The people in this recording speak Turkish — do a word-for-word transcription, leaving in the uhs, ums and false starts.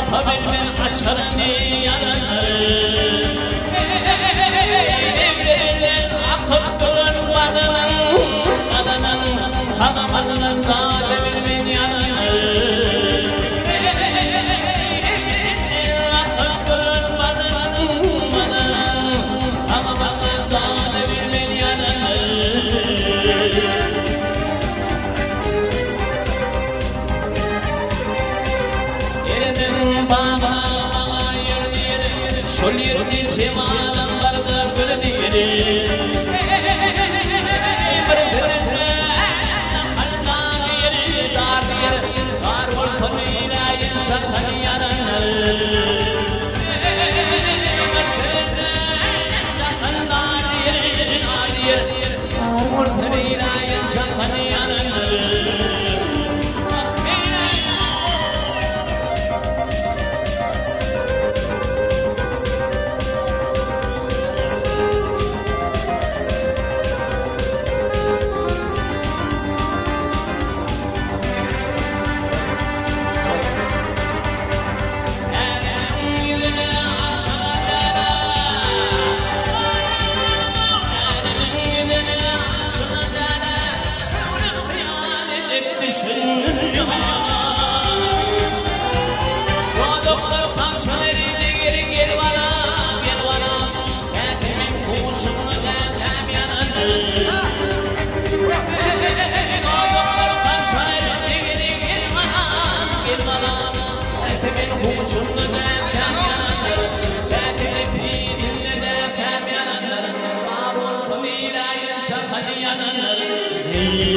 Habermen açarını yanarım Evlerinden akıp durur adamın Adamın Halamanın da devirmen yanarım Evlerinden akıp durur adamın Adamın Halamanın da devirmen yanarım Yerden bana Şol yerden semadan vardır gülünleri Bir birden kalkan yeri dar yer Dar volkanıyla insan tanıyanır Bir birden kalkan yeri dar yer Dar volkanıyla insan tanıyanır Yeah.